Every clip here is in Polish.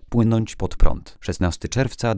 płynąć pod prąd. 16 czerwca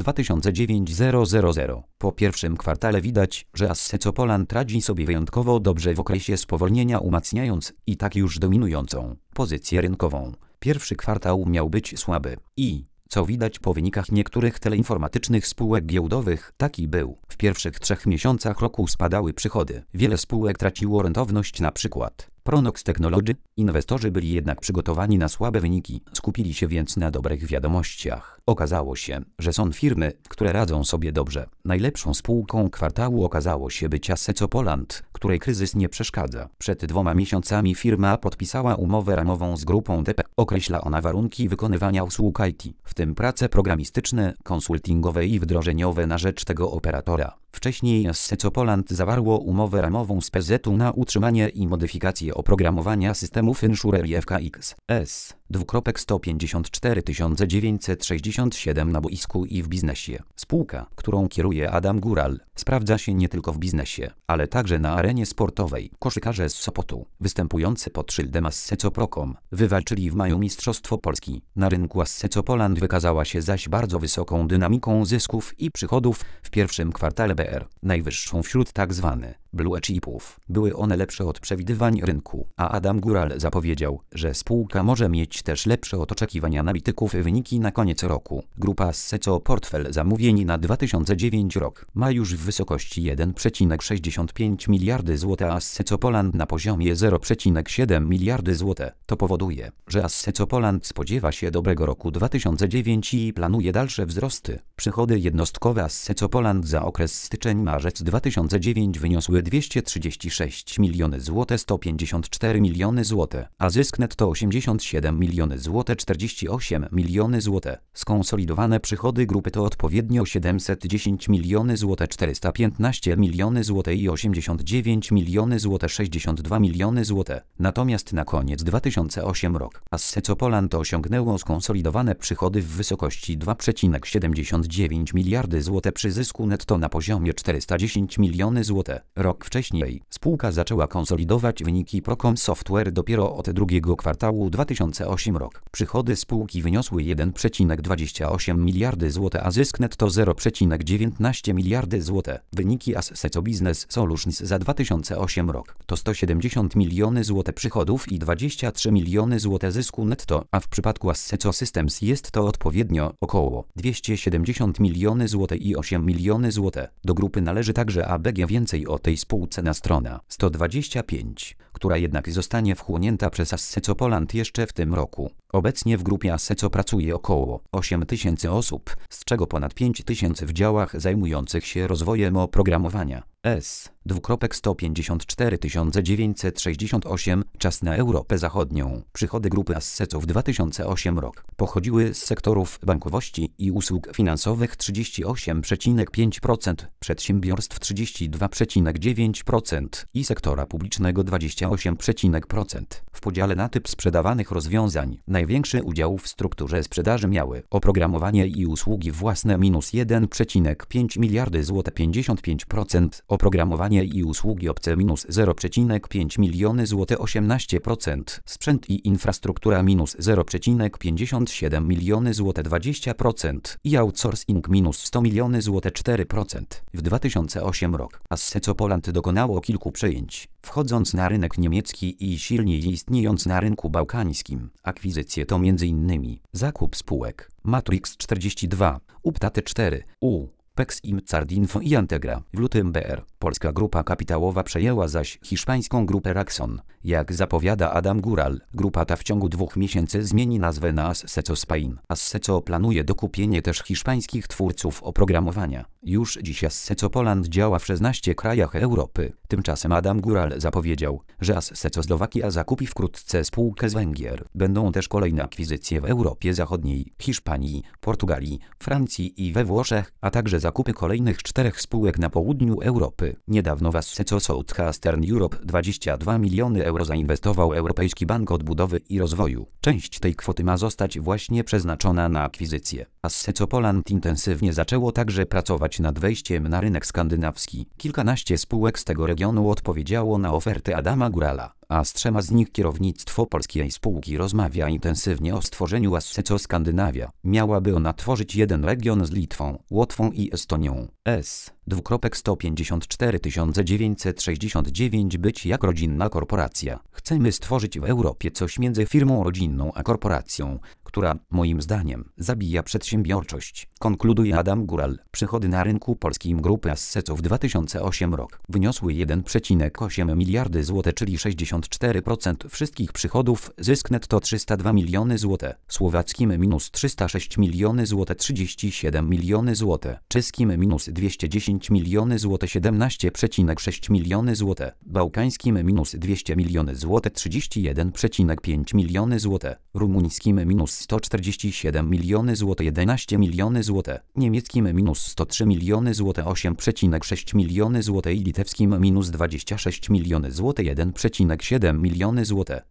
2009 Po pierwszym kwartale widać, że Asseco Poland radzi sobie wyjątkowo dobrze w okresie spowolnienia, umacniając i tak już dominującą pozycję rynkową. Pierwszy kwartał miał być słaby i, co widać po wynikach niektórych teleinformatycznych spółek giełdowych, taki był. W pierwszych 3 miesiącach roku spadały przychody. Wiele spółek traciło rentowność, na przykład Pronox Technology. Inwestorzy byli jednak przygotowani na słabe wyniki, skupili się więc na dobrych wiadomościach. Okazało się, że są firmy, które radzą sobie dobrze. Najlepszą spółką kwartału okazało się być Asseco Poland, której kryzys nie przeszkadza. Przed 2 miesiącami firma podpisała umowę ramową z grupą DP. Określa ona warunki wykonywania usług IT, w tym prace programistyczne, konsultingowe i wdrożeniowe na rzecz tego operatora. Wcześniej Asseco Poland zawarło umowę ramową z PZU na utrzymanie i modyfikację oprogramowania systemów Insure i FKX S. 154 967 na boisku i w biznesie. Spółka, którą kieruje Adam Góral, sprawdza się nie tylko w biznesie, ale także na arenie sportowej. Koszykarze z Sopotu, występujący pod szyldem Asseco Procom, wywalczyli w maju Mistrzostwo Polski. Na rynku Asseco Poland wykazała się zaś bardzo wysoką dynamiką zysków i przychodów w pierwszym kwartale BR, najwyższą wśród tzw. blue chipów. Były one lepsze od przewidywań rynku, a Adam Góral zapowiedział, że spółka może mieć też lepsze od oczekiwań analityków wyniki na koniec roku. Grupa Asseco portfel zamówień na 2009 rok ma już w wysokości 1,65 miliardy zł, a Asseco Poland na poziomie 0,7 miliardy zł. To powoduje, że Asseco Poland spodziewa się dobrego roku 2009 i planuje dalsze wzrosty. Przychody jednostkowe Asseco Poland za okres styczeń-marzec 2009 wyniosły 236 miliony zł, 154 miliony zł, a zysk netto 87 miliony zł, 48 miliony zł. Skonsolidowane przychody grupy to odpowiednio 710 miliony zł, 415 miliony zł i 89 miliony zł, 62 miliony zł. Natomiast na koniec 2008 rok Asseco Poland osiągnęło skonsolidowane przychody w wysokości 2,79 miliardy zł przy zysku netto na poziomie 410 miliony zł. Rok wcześniej spółka zaczęła konsolidować wyniki Procom Software dopiero od drugiego kwartału 2008 rok. Przychody spółki wyniosły 1,28 miliardy zł, a zysk netto 0,19 miliardy zł. Wyniki Asseco Business Solutions za 2008 rok to 170 miliony zł przychodów i 23 miliony zł zysku netto, a w przypadku Asseco Systems jest to odpowiednio około 270 miliony zł i 8 miliony zł. Do grupy należy także ABG. Więcej o tej spółce na strona 125, która jednak zostanie wchłonięta przez Asseco Poland jeszcze w tym roku. Obecnie w grupie Asseco pracuje około 8 tysięcy osób, z czego ponad 5 tysięcy w działach zajmujących się rozwojem oprogramowania. 154 968. Czas na Europę Zachodnią. Przychody grupy Asseco w 2008 rok pochodziły z sektorów bankowości i usług finansowych 38,5%, przedsiębiorstw 32,9% i sektora publicznego 28%. W podziale na typ sprzedawanych rozwiązań największy udział w strukturze sprzedaży miały oprogramowanie i usługi własne -1,5 miliardy zł, 55%, oprogramowanie i usługi obce -0,5 miliony zł, 18%, sprzęt i infrastruktura -0,57 miliony zł, 20% i outsourcing -100 miliony zł, 4%. W 2008 rok Asseco Poland dokonało kilku przejęć, wchodząc na rynek niemiecki i silniej istniejąc na rynku bałkańskim. Akwizycje to m.in. zakup spółek Matrix 42, Uptate 4, Pexim, Cardinfo i Antegra. W lutym BR, polska grupa kapitałowa przejęła zaś hiszpańską grupę Raxon. Jak zapowiada Adam Góral, grupa ta w ciągu 2 miesięcy zmieni nazwę na Asseco Spain. Asseco planuje dokupienie też hiszpańskich twórców oprogramowania. Już dziś Asseco Poland działa w 16 krajach Europy. Tymczasem Adam Góral zapowiedział, że Asseco Slowakia zakupi wkrótce spółkę z Węgier. Będą też kolejne akwizycje w Europie Zachodniej, Hiszpanii, Portugalii, Francji i we Włoszech, a także zakupy kolejnych 4 spółek na południu Europy. Niedawno w Asseco Southeastern Europe 22 miliony euro zainwestował Europejski Bank Odbudowy i Rozwoju. Część tej kwoty ma zostać właśnie przeznaczona na akwizycję. Asseco Poland intensywnie zaczęło także pracować nad wejściem na rynek skandynawski. Kilkanaście spółek z tego regionu odpowiedziało na oferty Adama Górala, a z 3 z nich kierownictwo polskiej spółki rozmawia intensywnie o stworzeniu Asseco Skandynawia. Miałaby ona tworzyć jeden region z Litwą, Łotwą i Estonią. S.154 969 być jak rodzinna korporacja. Chcemy stworzyć w Europie coś między firmą rodzinną a korporacją, która, moim zdaniem, zabija przedsiębiorczość, konkluduje Adam Góral. Przychody na rynku polskim grupy Asseco w 2008 rok wyniosły 1,8 miliardy zł, czyli 64% wszystkich przychodów, zysk netto 302 miliony zł, słowackim minus 306 miliony zł, 37 miliony zł, czeskim minus 210 miliony zł, 17,6 miliony zł, bałkańskim minus 200 miliony zł, 31,5 miliony zł, rumuńskim minus 147 miliony zł, 11 miliony zł, niemieckim minus 103 miliony zł, 8,6 miliony zł i litewskim minus 26 miliony zł, 1,7 miliony zł.